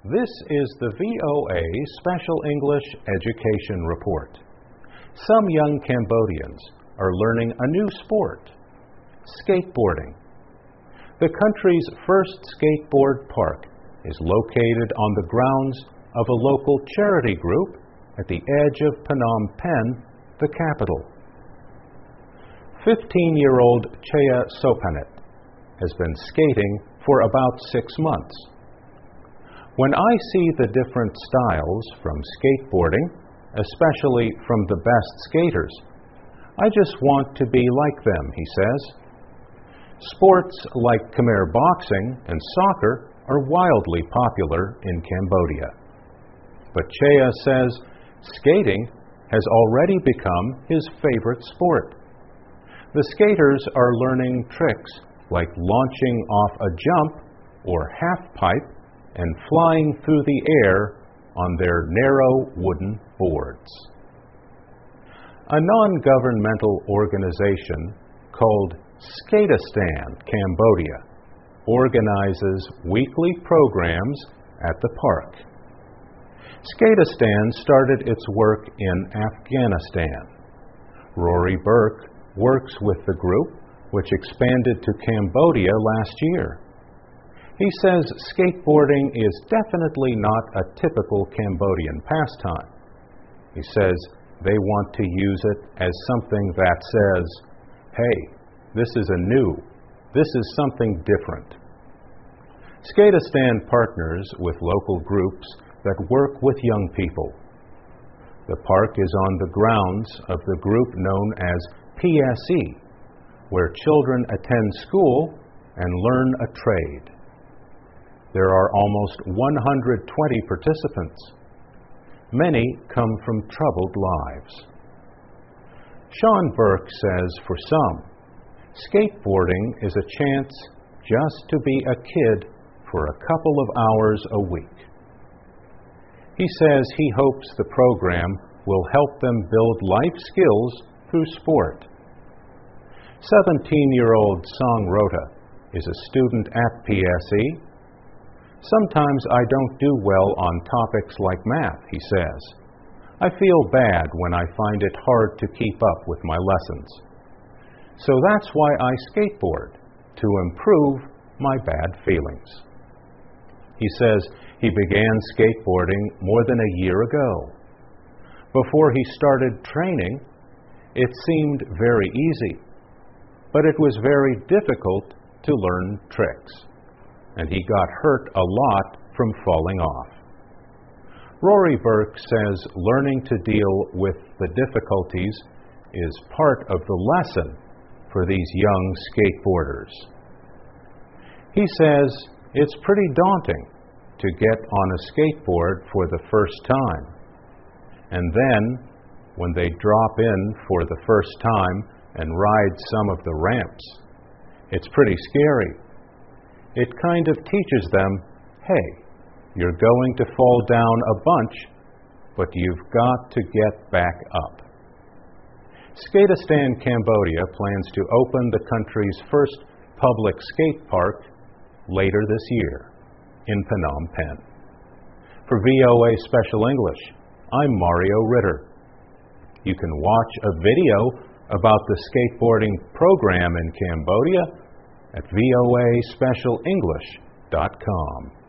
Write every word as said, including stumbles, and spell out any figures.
This is the V O A Special English Education Report. Some young Cambodians are learning a new sport, skateboarding. The country's first skateboard park is located on the grounds of a local charity group at the edge of Phnom Penh, the capital. fifteen-year-old Chea Sopanet has been skating for about six months. When I see the different styles from skateboarding, especially from the best skaters, I just want to be like them, he says. Sports like Khmer boxing and soccer are wildly popular in Cambodia. But Chea says skating has already become his favorite sport. The skaters are learning tricks like launching off a jump or half pipe and flying through the air on their narrow wooden boards. A non-governmental organization called Skateistan Cambodia organizes weekly programs at the park. Skateistan started its work in Afghanistan. Rory Burke works with the group, which expanded to Cambodia last year. He says skateboarding is definitely not a typical Cambodian pastime. He says they want to use it as something that says, hey, this is a new, this is something different. Skateistan partners with local groups that work with young people. The park is on the grounds of the group known as P S E, where children attend school and learn a trade. There are almost one hundred twenty participants. Many come from troubled lives. Sean Burke says for some, skateboarding is a chance just to be a kid for a couple of hours a week. He says he hopes the program will help them build life skills through sport. seventeen-year-old Song Rota is a student at P S E. Sometimes I don't do well on topics like math, he says. I feel bad when I find it hard to keep up with my lessons. So that's why I skateboard, to improve my bad feelings. He says he began skateboarding more than a year ago. Before he started training, it seemed very easy, but it was very difficult to learn tricks, and he got hurt a lot from falling off. Rory Burke says learning to deal with the difficulties is part of the lesson for these young skateboarders. He says it's pretty daunting to get on a skateboard for the first time, and then when they drop in for the first time and ride some of the ramps, it's pretty scary. It kind of teaches them, hey, you're going to fall down a bunch, but you've got to get back up. Skateistan Cambodia plans to open the country's first public skate park later this year in Phnom Penh. For V O A Special English, I'm Mario Ritter. You can watch a video about the skateboarding program in Cambodia at V O A special english dot com.